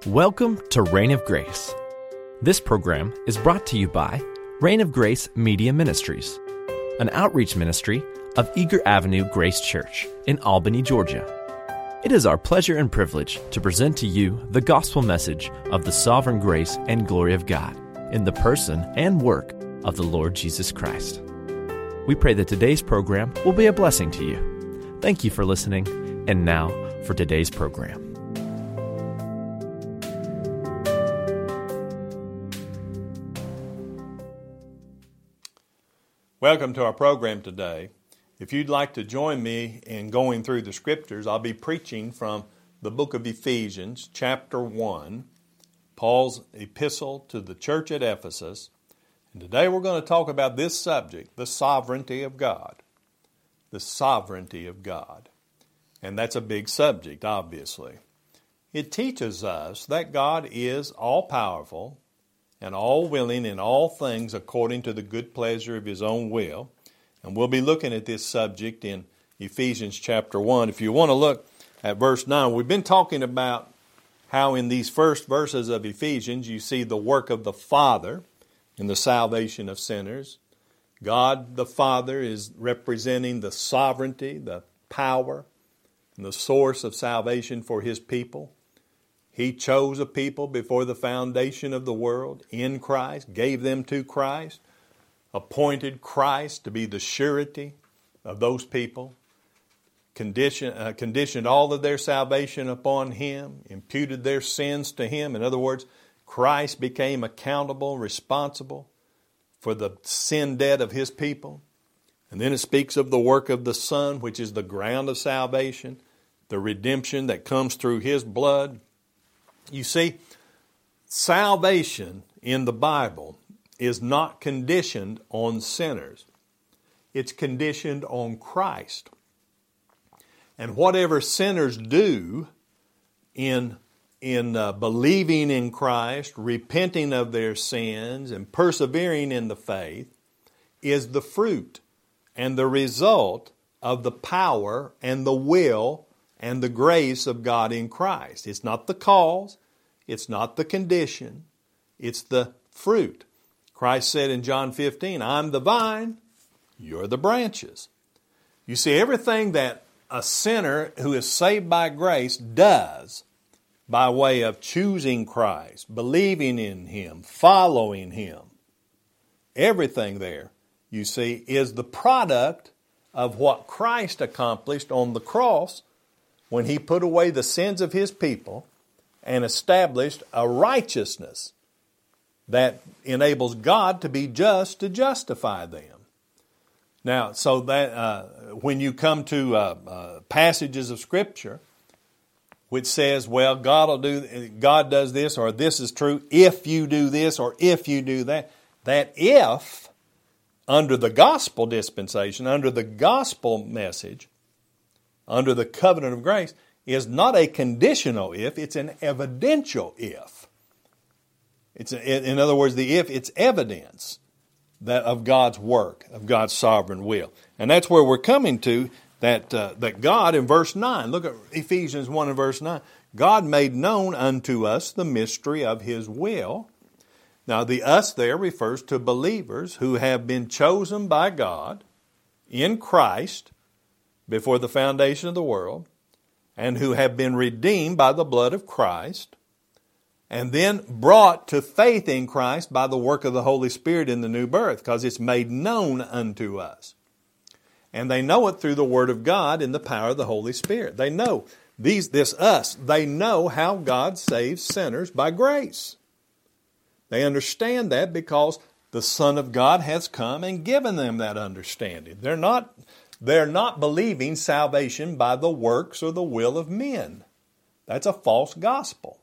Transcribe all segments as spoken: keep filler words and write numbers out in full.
Welcome to Reign of Grace. This program is brought to you by Reign of Grace Media Ministries, an outreach ministry of Eager Avenue Grace Church in Albany, Georgia. It is our pleasure and privilege to present to you the gospel message of the sovereign grace and glory of God in the person and work of the Lord Jesus Christ. We pray that today's program will be a blessing to you. Thank you for listening, and now for today's program. Welcome to our program today. If you'd like to join me in going through the Scriptures, I'll be preaching from the book of Ephesians, chapter one, Paul's epistle to the church at Ephesus. And today we're going to talk about this subject, the sovereignty of God. The sovereignty of God. And that's a big subject, obviously. It teaches us that God is all-powerful and all-willing in all things according to the good pleasure of His own will. And we'll be looking at this subject in Ephesians chapter one. If you want to look at verse nine, we've been talking about how in these first verses of Ephesians you see the work of the Father in the salvation of sinners. God the Father is representing the sovereignty, the power, and the source of salvation for His people. He chose a people before the foundation of the world in Christ, gave them to Christ, appointed Christ to be the surety of those people, condition, uh, conditioned all of their salvation upon Him, imputed their sins to Him. In other words, Christ became accountable, responsible for the sin debt of His people. And then it speaks of the work of the Son, which is the ground of salvation, the redemption that comes through His blood. You see, salvation in the Bible is not conditioned on sinners. It's conditioned on Christ. And whatever sinners do in, in uh, believing in Christ, repenting of their sins, and persevering in the faith is the fruit and the result of the power and the will and the grace of God in Christ. It's not the cause. It's not the condition. It's the fruit. Christ said in John fifteen, I'm the vine, you're the branches. You see, everything that a sinner who is saved by grace does by way of choosing Christ, believing in Him, following Him, everything there, you see, is the product of what Christ accomplished on the cross when He put away the sins of His people and established a righteousness that enables God to be just to justify them. Now, so that uh, when you come to uh, uh, passages of Scripture which says, well, God will do, God does this, or this is true if you do this, or if you do that, that if, under the gospel dispensation, under the gospel message, under the covenant of grace, is not a conditional if, it's an evidential if. It's a, in other words, the if, it's evidence that of God's work, of God's sovereign will. And that's where we're coming to, that uh, that God in verse nine, look at Ephesians one and verse nine, God made known unto us the mystery of His will. Now the us there refers to believers who have been chosen by God in Christ before the foundation of the world, and who have been redeemed by the blood of Christ, and then brought to faith in Christ by the work of the Holy Spirit in the new birth, because it's made known unto us. And they know it through the Word of God in the power of the Holy Spirit. They know, these, this us, they know how God saves sinners by grace. They understand that because the Son of God has come and given them that understanding. They're not... They're not believing salvation by the works or the will of men. That's a false gospel.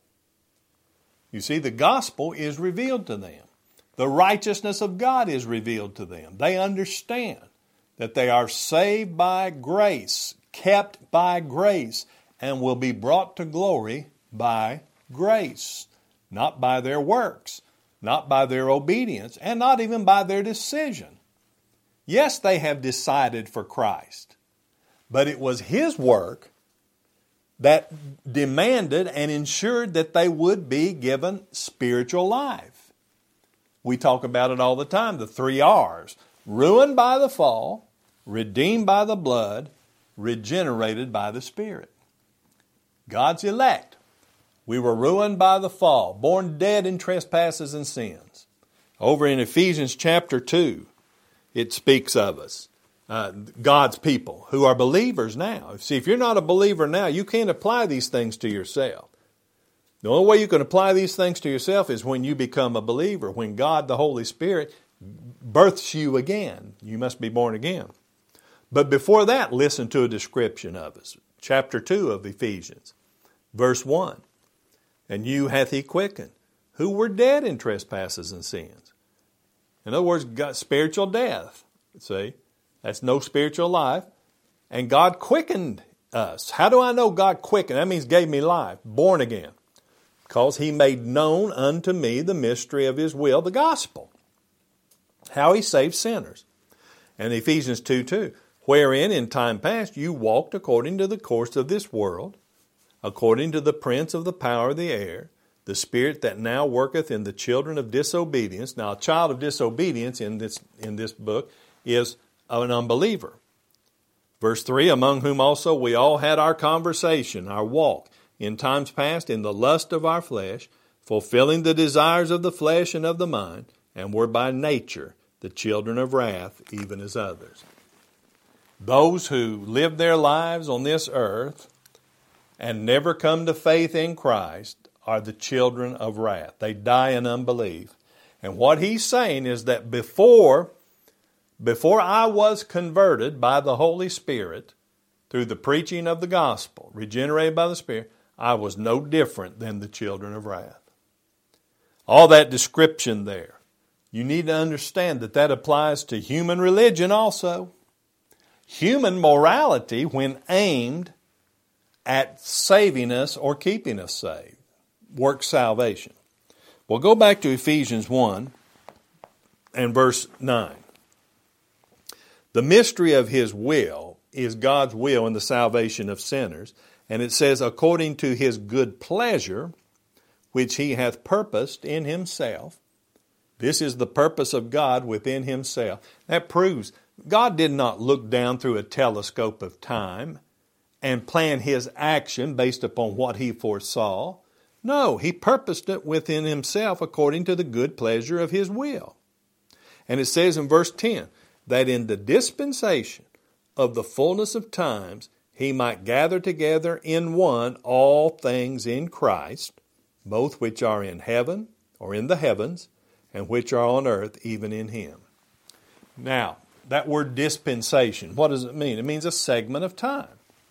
You see, the gospel is revealed to them. The righteousness of God is revealed to them. They understand that they are saved by grace, kept by grace, and will be brought to glory by grace, not by their works, not by their obedience, and not even by their decision. Yes, they have decided for Christ, but it was His work that demanded and ensured that they would be given spiritual life. We talk about it all the time, the three R's. Ruined by the fall, redeemed by the blood, regenerated by the Spirit. God's elect. We were ruined by the fall, born dead in trespasses and sins. Over in Ephesians chapter two, it speaks of us, uh, God's people who are believers now. See, if you're not a believer now, you can't apply these things to yourself. The only way you can apply these things to yourself is when you become a believer, when God, the Holy Spirit, births you again. You must be born again. But before that, listen to a description of us. Chapter two of Ephesians, verse one. And you hath he quickened, who were dead in trespasses and sins. In other words, got spiritual death. See, that's no spiritual life. And God quickened us. How do I know God quickened? That means gave me life, born again. Because he made known unto me the mystery of his will, the gospel. How he saved sinners. And Ephesians two two, wherein in time past you walked according to the course of this world, according to the prince of the power of the air, the spirit that now worketh in the children of disobedience. Now, a child of disobedience in this, in this book is an unbeliever. Verse three, among whom also we all had our conversation, our walk, in times past in the lust of our flesh, fulfilling the desires of the flesh and of the mind, and were by nature the children of wrath, even as others. Those who live their lives on this earth and never come to faith in Christ are the children of wrath. They die in unbelief. And what he's saying is that before, before I was converted by the Holy Spirit through the preaching of the gospel, regenerated by the Spirit, I was no different than the children of wrath. All that description there, you need to understand that that applies to human religion also. Human morality, when aimed at saving us or keeping us saved, works salvation. Well, go back to Ephesians one and verse nine. The mystery of his will is God's will in the salvation of sinners. And it says, according to his good pleasure, which he hath purposed in himself. This is the purpose of God within himself. That proves God did not look down through a telescope of time and plan his action based upon what he foresaw. No, he purposed it within himself according to the good pleasure of his will. And it says in verse ten, that in the dispensation of the fullness of times he might gather together in one all things in Christ, both which are in heaven or in the heavens, and which are on earth, even in him. Now, that word dispensation, what does it mean? It means a segment of time.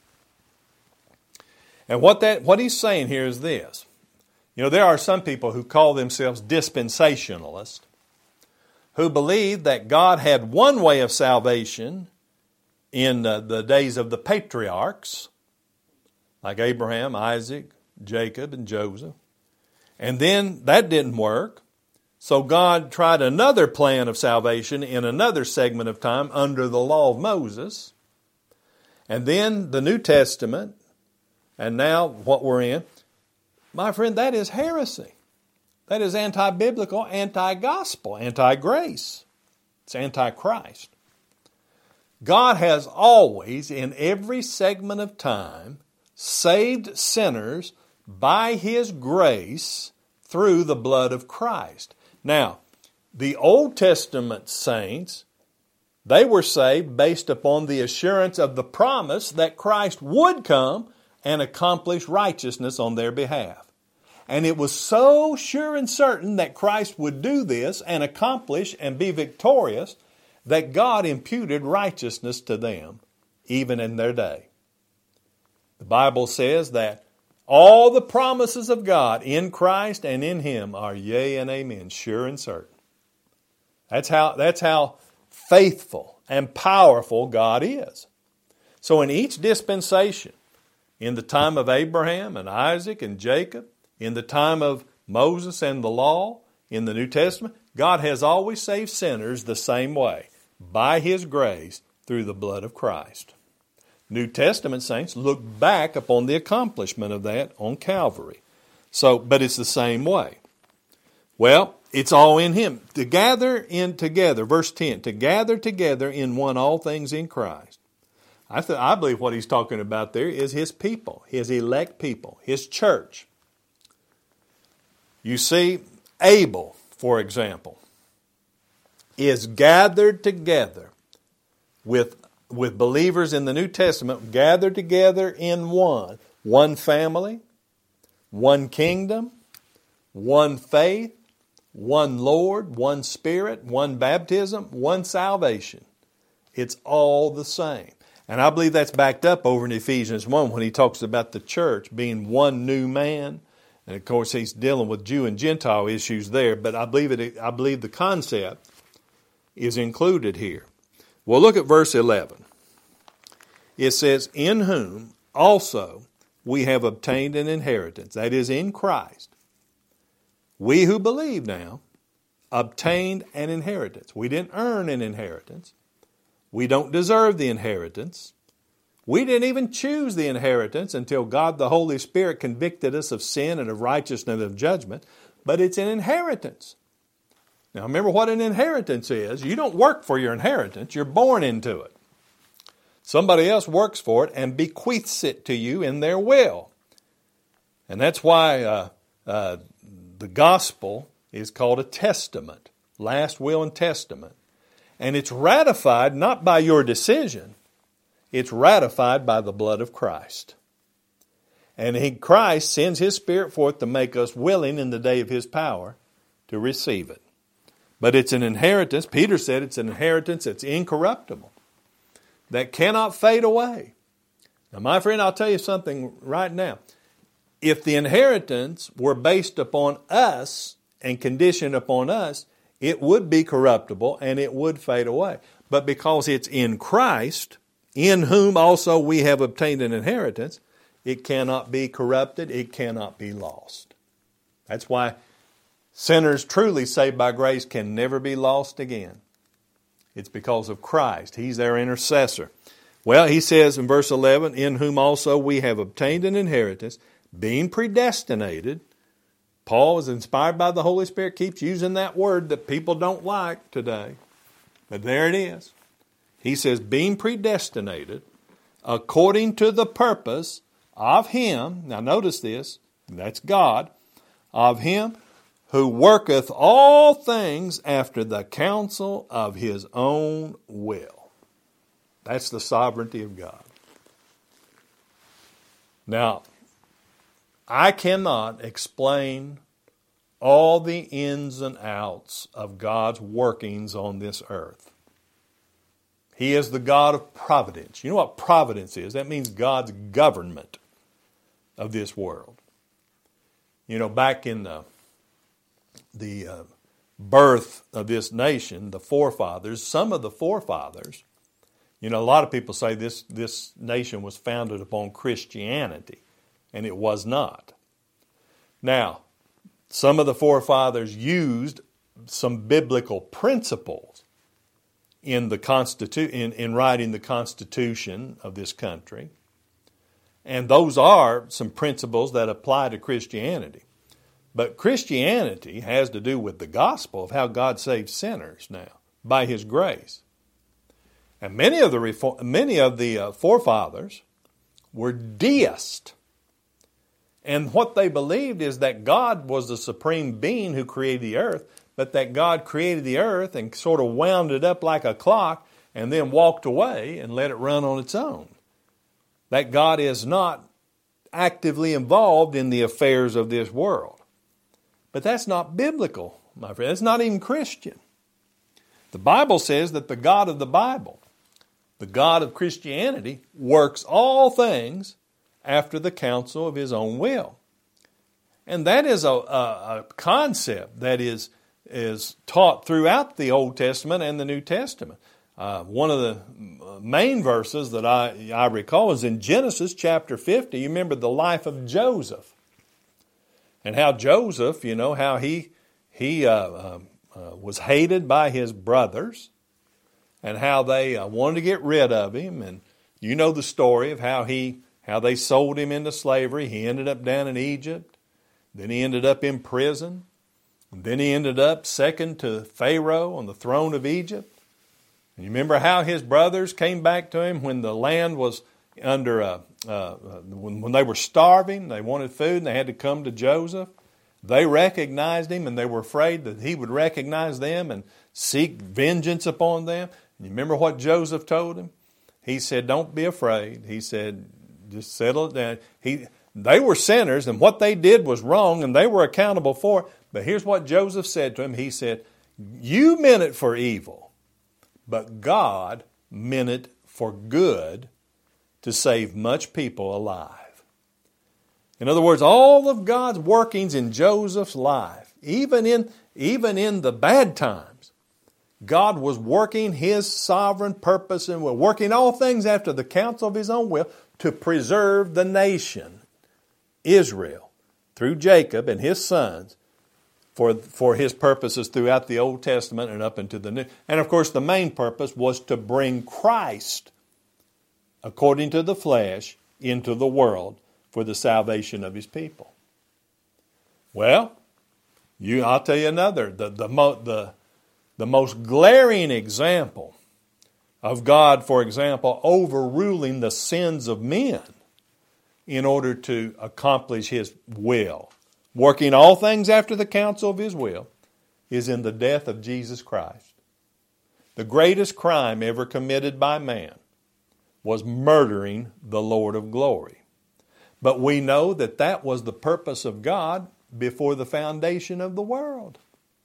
And what that what he's saying here is this. You know, there are some people who call themselves dispensationalists who believe that God had one way of salvation in uh, the days of the patriarchs, like Abraham, Isaac, Jacob, and Joseph. And then that didn't work. So God tried another plan of salvation in another segment of time under the law of Moses. And then the New Testament, and now what we're in, my friend, that is heresy. That is anti-biblical, anti-gospel, anti-grace. It's anti-Christ. God has always, in every segment of time, saved sinners by his grace through the blood of Christ. Now, the Old Testament saints, they were saved based upon the assurance of the promise that Christ would come and accomplish righteousness on their behalf. And it was so sure and certain that Christ would do this and accomplish and be victorious that God imputed righteousness to them, even in their day. The Bible says that all the promises of God in Christ and in him are yea and amen, sure and certain. That's how, that's how faithful and powerful God is. So in each dispensation, in the time of Abraham and Isaac and Jacob, in the time of Moses and the law, in the New Testament, God has always saved sinners the same way, by his grace through the blood of Christ. New Testament saints look back upon the accomplishment of that on Calvary. So, but it's the same way. Well, it's all in Him. To gather in together, verse ten, to gather together in one all things in Christ. I, th- I believe what he's talking about there is His people, His elect people, His church. You see, Abel, for example, is gathered together with, with believers in the New Testament, gathered together in one. One family, one kingdom, one faith, one Lord, one Spirit, one baptism, one salvation. It's all the same. And I believe that's backed up over in Ephesians one when he talks about the church being one new man. And of course he's dealing with Jew and Gentile issues there, but I believe it I believe the concept is included here. Well, look at verse eleven. It says, in whom also we have obtained an inheritance, that is in Christ. We who believe now obtained an inheritance. We didn't earn an inheritance. We don't deserve the inheritance. We didn't even choose the inheritance until God the Holy Spirit convicted us of sin and of righteousness and of judgment. But it's an inheritance. Now remember what an inheritance is. You don't work for your inheritance. You're born into it. Somebody else works for it and bequeaths it to you in their will. And that's why uh, uh, the gospel is called a testament. Last will and testament. And it's ratified not by your decision. It's ratified by the blood of Christ. And he, Christ sends His Spirit forth to make us willing in the day of His power to receive it. But it's an inheritance. Peter said it's an inheritance that's incorruptible, that cannot fade away. Now, my friend, I'll tell you something right now. If the inheritance were based upon us and conditioned upon us, it would be corruptible and it would fade away. But because it's in Christ, in whom also we have obtained an inheritance, it cannot be corrupted, it cannot be lost. That's why sinners truly saved by grace can never be lost again. It's because of Christ. He's their intercessor. Well, he says in verse eleven, in whom also we have obtained an inheritance, being predestinated. Paul is inspired by the Holy Spirit, keeps using that word that people don't like today. But there it is. He says, being predestinated according to the purpose of Him. Now notice this, that's God. Of Him who worketh all things after the counsel of His own will. That's the sovereignty of God. Now, I cannot explain all the ins and outs of God's workings on this earth. He is the God of providence. You know what providence is? That means God's government of this world. You know, back in the, the uh, birth of this nation, the forefathers, some of the forefathers, you know, a lot of people say this, this nation was founded upon Christianity. And it was not. Now, some of the forefathers used some biblical principles in the Constitu- in, in writing the Constitution of this country. And those are some principles that apply to Christianity. But Christianity has to do with the gospel of how God saves sinners now by His grace. And many of the, reform- many of the uh, forefathers were deists. And what they believed is that God was the supreme being who created the earth, but that God created the earth and sort of wound it up like a clock and then walked away and let it run on its own. That God is not actively involved in the affairs of this world. But that's not biblical, my friend. It's not even Christian. The Bible says that the God of the Bible, the God of Christianity, works all things after the counsel of His own will. And that is a, a, a concept that is, is taught throughout the Old Testament and the New Testament. Uh, one of the main verses that I, I recall is in Genesis chapter fifty. You remember the life of Joseph. And how Joseph, you know, how he, he uh, uh, uh, was hated by his brothers. And how they uh, wanted to get rid of him. And You know the story of how he, how they sold him into slavery. He ended up down in Egypt. Then he ended up in prison. And then he ended up second to Pharaoh on the throne of Egypt. And you remember how his brothers came back to him when the land was under a, uh, when, when they were starving, they wanted food, and they had to come to Joseph. They recognized him, and they were afraid that he would recognize them and seek vengeance upon them. And you remember what Joseph told him? He said, don't be afraid. He said, just settle it down. He, they were sinners, and what they did was wrong, and they were accountable for it. But here's what Joseph said to him. He said, you meant it for evil, but God meant it for good to save much people alive. In other words, all of God's workings in Joseph's life, even in, even in the bad times, God was working His sovereign purpose and working all things after the counsel of His own will to preserve the nation, Israel, through Jacob and his sons, for, for His purposes throughout the Old Testament and up into the New. And of course, the main purpose was to bring Christ, according to the flesh, into the world for the salvation of His people. Well, you, I'll tell you another. The, the, the, the most glaring example of God, for example, overruling the sins of men in order to accomplish His will, working all things after the counsel of His will, is in the death of Jesus Christ. The greatest crime ever committed by man was murdering the Lord of glory. But we know that that was the purpose of God before the foundation of the world.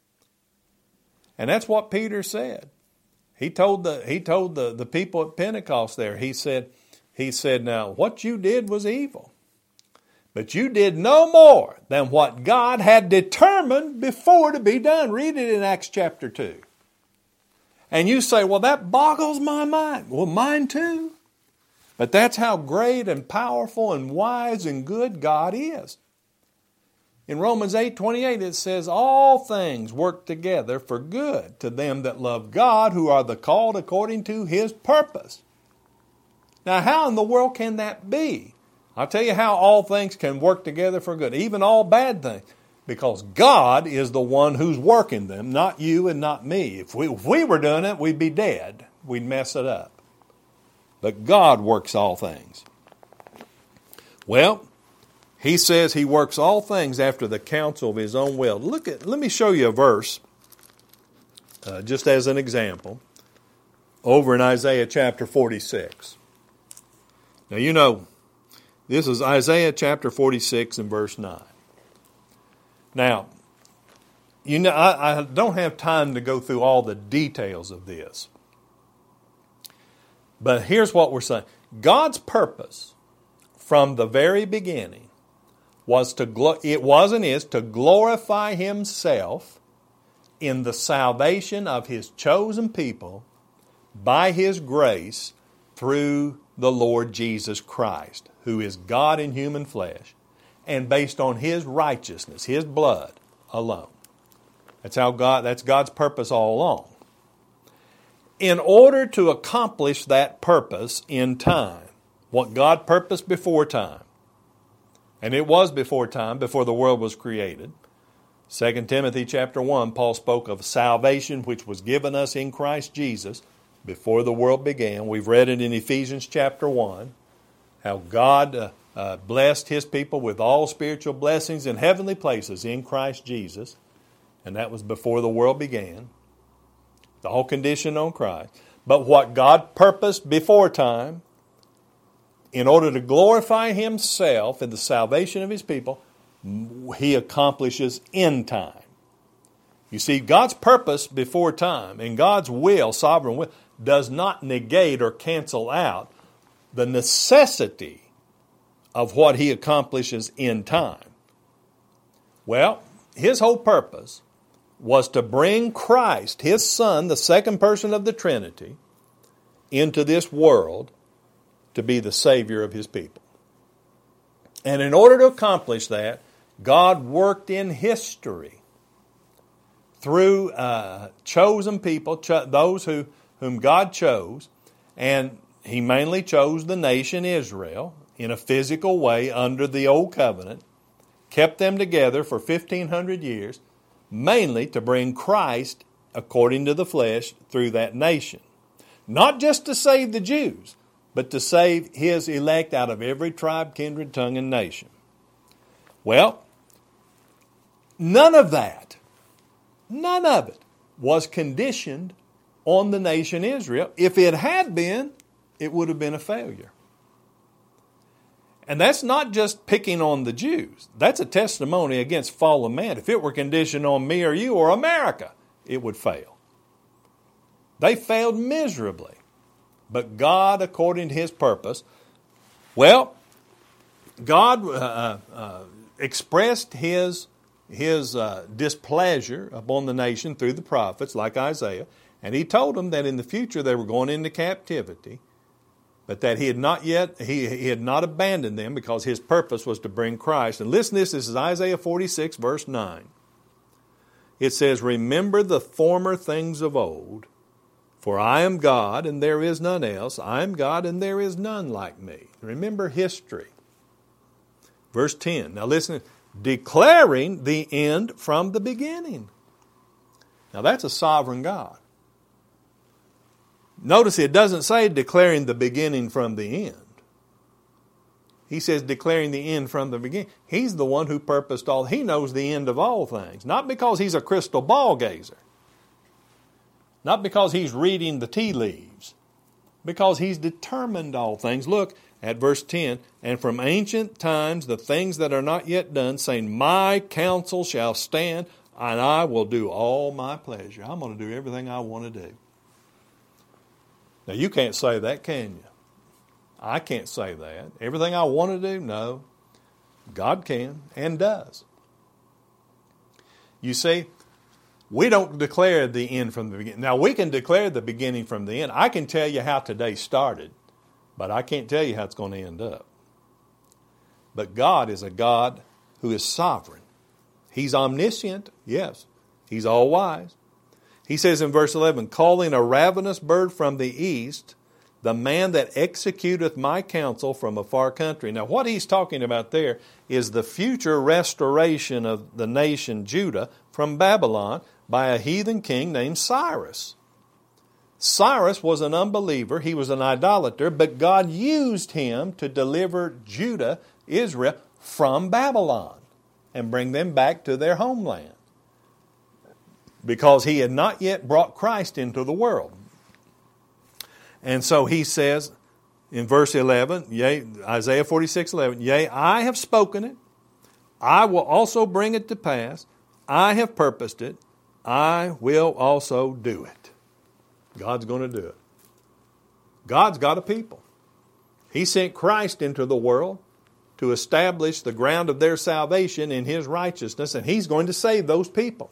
And that's what Peter said. He told the he told the, the people at Pentecost there, he said, he said, now what you did was evil. But you did no more than what God had determined before to be done. Read it in Acts chapter two. And you say, well, that boggles my mind. Well, mine too. But that's how great and powerful and wise and good God is. In Romans eight twenty-eight it says, all things work together for good to them that love God, who are the called according to His purpose. Now, how in the world can that be? I'll tell you how all things can work together for good, even all bad things. Because God is the one who's working them, not you and not me. If we, if we were doing it, we'd be dead. We'd mess it up. But God works all things. Well, He says He works all things after the counsel of His own will. Look at, let me show you a verse, uh, just as an example, over in Isaiah chapter forty-six. Now, you know, this is Isaiah chapter forty-six and verse nine. Now, you know, I, I don't have time to go through all the details of this. But here's what we're saying. God's purpose from the very beginning was to, glo- it was and is to glorify Himself in the salvation of His chosen people by His grace through the Lord Jesus Christ, who is God in human flesh, and based on His righteousness, His blood alone. That's how God, that's God's purpose all along. In order to accomplish that purpose in time, what God purposed before time, and it was before time, before the world was created. Second Timothy chapter one, Paul spoke of salvation which was given us in Christ Jesus before the world began. We've read it in Ephesians chapter one, how God uh, uh, blessed His people with all spiritual blessings in heavenly places in Christ Jesus. And that was before the world began. The whole condition on Christ. But what God purposed before time, in order to glorify Himself in the salvation of His people, He accomplishes in time. You see, God's purpose before time and God's will, sovereign will, does not negate or cancel out the necessity of what He accomplishes in time. Well, His whole purpose was to bring Christ, His Son, the second person of the Trinity, into this world to be the Savior of His people. And in order to accomplish that, God worked in history through uh, chosen people, cho- those who, whom God chose, and He mainly chose the nation Israel in a physical way under the Old Covenant, kept them together for fifteen hundred years, mainly to bring Christ according to the flesh through that nation. Not just to save the Jews, but to save His elect out of every tribe, kindred, tongue, and nation. Well, none of that, none of it was conditioned on the nation Israel. If it had been, it would have been a failure. And that's not just picking on the Jews. That's a testimony against fallen man. If it were conditioned on me or you or America, it would fail. They failed miserably. But God, according to His purpose, well, God uh, uh, expressed His, his uh, displeasure upon the nation through the prophets like Isaiah, and He told them that in the future they were going into captivity, but that He had not yet, He, he had not abandoned them because His purpose was to bring Christ. And listen to this, this is Isaiah forty-six verse nine. It says, "Remember the former things of old, for I am God and there is none else. I am God and there is none like me." Remember history. Verse ten. Now listen, declaring the end from the beginning. Now that's a sovereign God. Notice it doesn't say declaring the beginning from the end. He says declaring the end from the beginning. He's the one who purposed all. He knows the end of all things. Not because He's a crystal ball gazer. Not because He's reading the tea leaves. Because He's determined all things. Look at verse ten. "And from ancient times the things that are not yet done, saying, My counsel shall stand, and I will do all my pleasure." I'm going to do everything I want to do. Now you can't say that, can you? I can't say that. Everything I want to do? No. God can and does. You see, we don't declare the end from the beginning. Now we can declare the beginning from the end. I can tell you how today started, but I can't tell you how it's going to end up. But God is a God who is sovereign. He's omniscient, yes. He's all-wise. He says in verse eleven, "Calling a ravenous bird from the east, the man that executeth my counsel from a far country." Now what he's talking about there is the future restoration of the nation Judah from Babylon by a heathen king named Cyrus. Cyrus was an unbeliever. He was an idolater, but God used him to deliver Judah, Israel, from Babylon and bring them back to their homeland, because He had not yet brought Christ into the world. And so He says in verse eleven, yea, Isaiah forty-six eleven, "Yea, I have spoken it, I will also bring it to pass, I have purposed it, I will also do it." God's going to do it. God's got a people. He sent Christ into the world to establish the ground of their salvation in His righteousness, and He's going to save those people.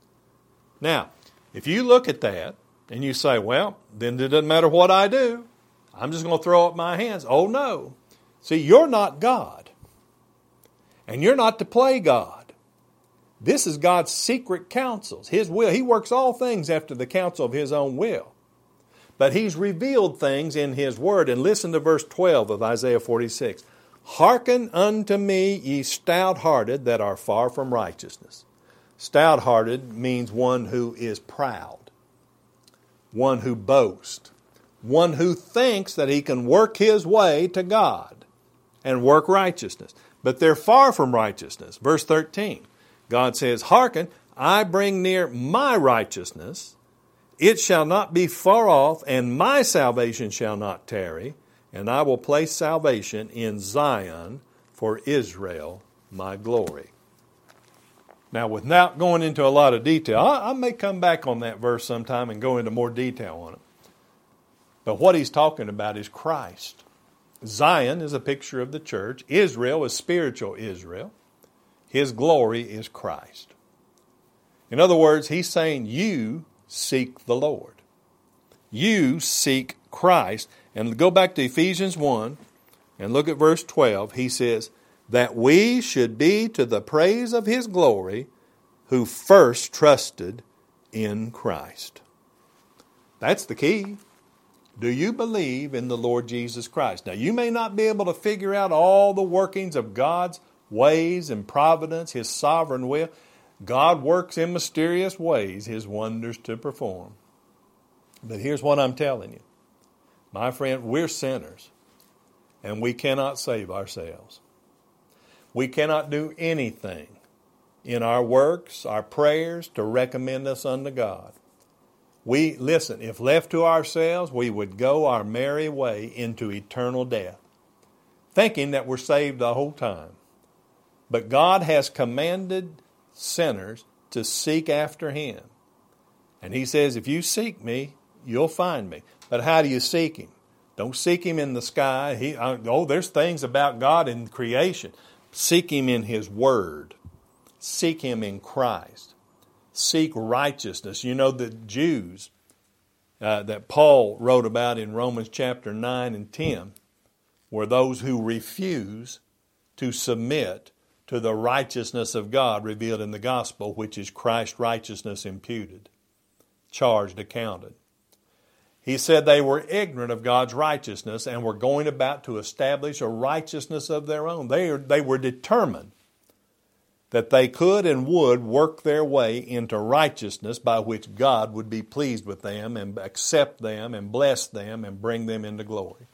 Now, if you look at that and you say, well, then it doesn't matter what I do. I'm just going to throw up my hands. Oh, no. See, you're not God. And you're not to play God. This is God's secret counsels, His will. He works all things after the counsel of His own will. But He's revealed things in His Word. And listen to verse twelve of Isaiah forty-six. "Hearken unto me, ye stout-hearted that are far from righteousness." Stout-hearted means one who is proud, one who boasts, one who thinks that he can work his way to God and work righteousness. But they're far from righteousness. Verse thirteen, God says, "Hearken, I bring near my righteousness. It shall not be far off, and my salvation shall not tarry. And I will place salvation in Zion for Israel, my glory." Now, without going into a lot of detail, I, I may come back on that verse sometime and go into more detail on it. But what he's talking about is Christ. Zion is a picture of the church. Israel is spiritual Israel. His glory is Christ. In other words, he's saying you seek the Lord. You seek Christ. And go back to Ephesians one and look at verse twelve. He says, "That we should be to the praise of His glory, who first trusted in Christ." That's the key. Do you believe in the Lord Jesus Christ? Now, you may not be able to figure out all the workings of God's ways and providence, His sovereign will. God works in mysterious ways His wonders to perform. But here's what I'm telling you. My friend, we're sinners, and we cannot save ourselves. We cannot do anything in our works, our prayers, to recommend us unto God. We, listen, if left to ourselves, we would go our merry way into eternal death, thinking that we're saved the whole time. But God has commanded sinners to seek after Him. And He says, if you seek me, you'll find me. But how do you seek Him? Don't seek Him in the sky. He, oh, there's things about God in creation. Seek Him in His Word. Seek Him in Christ. Seek righteousness. You know, the Jews uh, that Paul wrote about in Romans chapter nine and ten were those who refuse to submit to the righteousness of God revealed in the gospel, which is Christ's righteousness imputed, charged, accounted. He said they were ignorant of God's righteousness and were going about to establish a righteousness of their own. They, they were determined that they could and would work their way into righteousness by which God would be pleased with them and accept them and bless them and bring them into glory.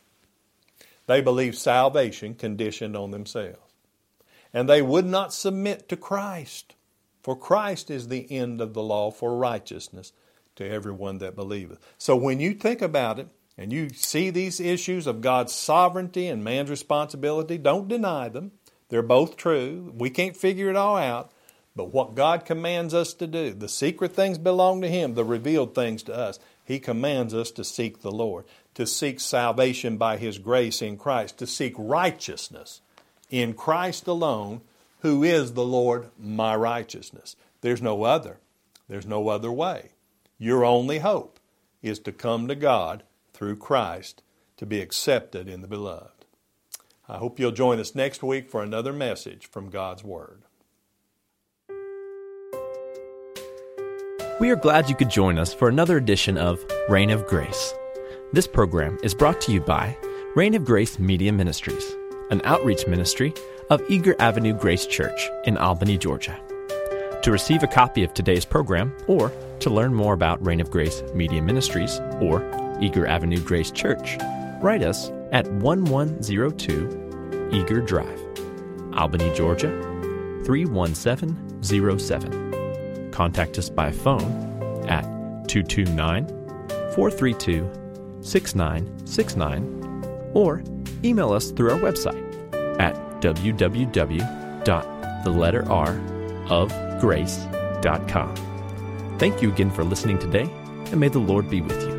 They believed salvation conditioned on themselves. And they would not submit to Christ, for Christ is the end of the law for righteousness to everyone that believeth. So when you think about it and you see these issues of God's sovereignty and man's responsibility, don't deny them. They're both true. We can't figure it all out. But what God commands us to do, the secret things belong to Him, the revealed things to us. He commands us to seek the Lord, to seek salvation by His grace in Christ, to seek righteousness in Christ alone, who is the Lord, my righteousness. There's no other. There's no other way. Your only hope is to come to God through Christ, to be accepted in the Beloved. I hope you'll join us next week for another message from God's Word. We are glad you could join us for another edition of Reign of Grace. This program is brought to you by Reign of Grace Media Ministries, an outreach ministry of Eager Avenue Grace Church in Albany, Georgia. To receive a copy of today's program or to learn more about Reign of Grace Media Ministries or Eager Avenue Grace Church, write us at one one zero two Eager Drive, Albany, Georgia, three one seven zero seven. Contact us by phone at two two nine, four three two, six nine six nine or email us through our website at w w w dot the letter r of grace dot com. Thank you again for listening today, and may the Lord be with you.